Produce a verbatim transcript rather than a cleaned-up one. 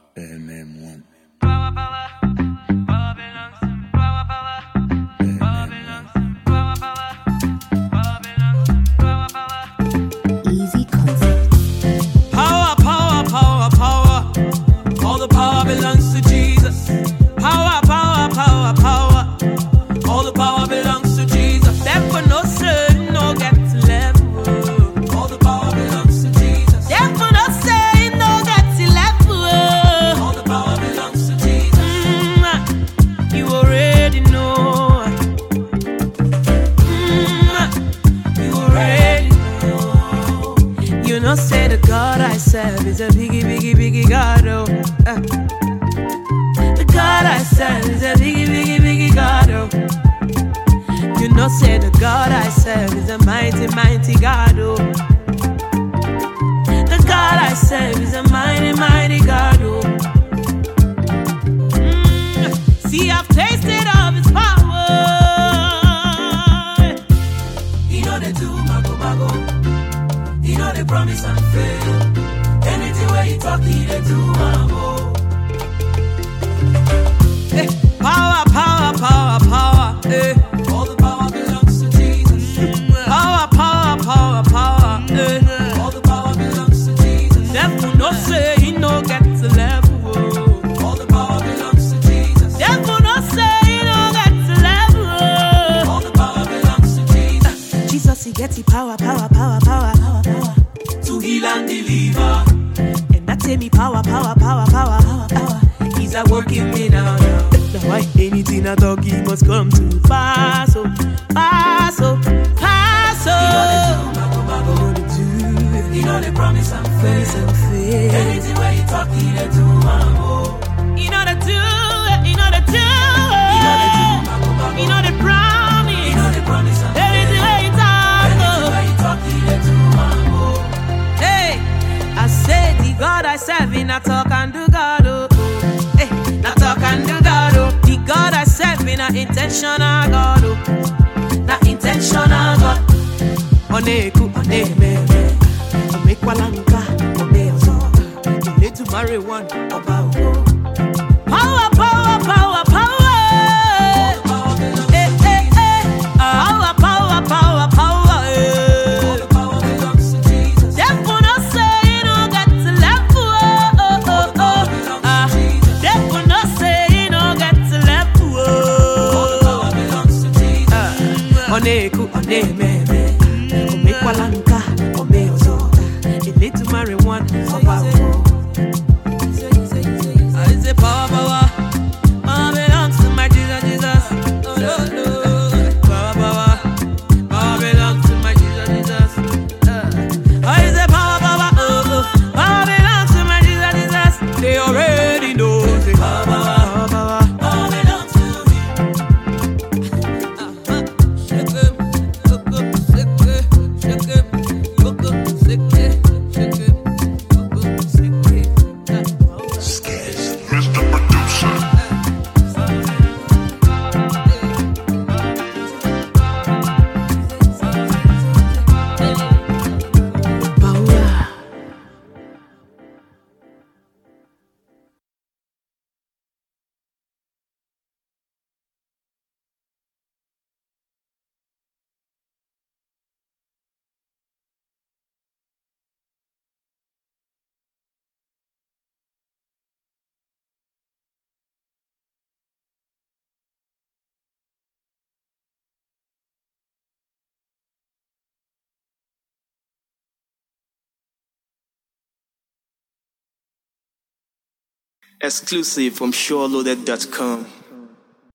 P M M one. Power, power, power belongs to power, power, power belongs to power, power, power belongs to power, power. Easy concept. Power, power, power, power. All the power belongs to Jesus. Power, power, power, power. All the power belongs to Jesus. Therefore, no sin, no get to level. All the power belongs to Jesus. Therefore, no sin, no get to level. All the power belongs to Jesus. Mm, you already know. Mm, you already know. You know, say the God I serve is a biggie, biggie, biggie God. Oh, uh. The God I serve is a biggie, biggie, biggie God. Oh. You know, say the God I serve is a mighty, mighty God. Oh, the God I serve is a mighty, mighty God. Oh, mm. See, I've tasted of His power. You know they do mago mago. You know they promise and fail. Anything where you talk, He they do mago. Hey, power, power, power, power. Hey. All the power belongs to Jesus. Power, power, power, power. Eh. All the power belongs to Jesus. Devil no say he no get to level. All the power belongs to Jesus. Devil no say he no get to level. All the power belongs to Jesus. Uh, Jesus he get the power, power, power, power, power, power to heal and deliver. And that say me power, power, power, power, power, power. He's a working me now, now. Now why anything I talk he must come to pass, oh, pass, oh, pass, oh. You know they do, you know they promise and fail. Anything where you talk, he they do, mambo. You know they do, you know they do. You know they do, you know they promise. You know they promise and fail. Anything where you talk, anything where you talk, he they do, mambo. Hey, I say the God I serve, in I talk and do God, oh. Not talk and do God, oh. The God I serve in a intentional God, oh. Not intentional God. Oneku, one me, me. Ome kwalanka, ome ozo. You need to marry one, oba oh. Power, power, power, power. Eh, eh, eh. Power, power, power, power. Eh. All the power belongs to Jesus. Therefore, no say you don't get to level. Oh, oh, oh, oh. Therefore, no say you don't get to level. All the power belongs to Jesus. Oneku, one me, me. Ome kwalanka, ome ozo. You need to marry one, oba oh. I say power, power. Power belongs to my Jesus, Jesus. Oh, no, no. Power, power. Power belongs to my Jesus, Jesus. Uh. I say power, power. Oh, oh. Power belongs to my Jesus, Jesus. They already know. Say power, power, power. Power belongs to Him. Uh-huh. Shake it, look up, shake it, shake it, look up, shake it, shake it, look up, shake it. Mister Producer. Power. Exclusive from SureLoaded dot com.